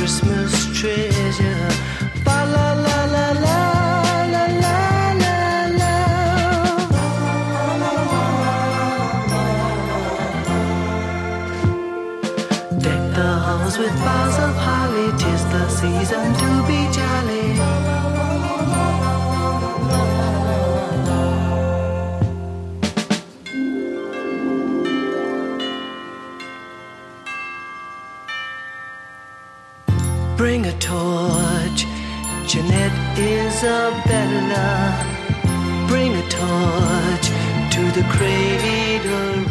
Christmas treasure. Fa la la la la la la la la. Deck the halls with boughs of holly, 'tis the season to be jolly. Bring a torch, Jeanette Isabella. Bring a torch to the cradle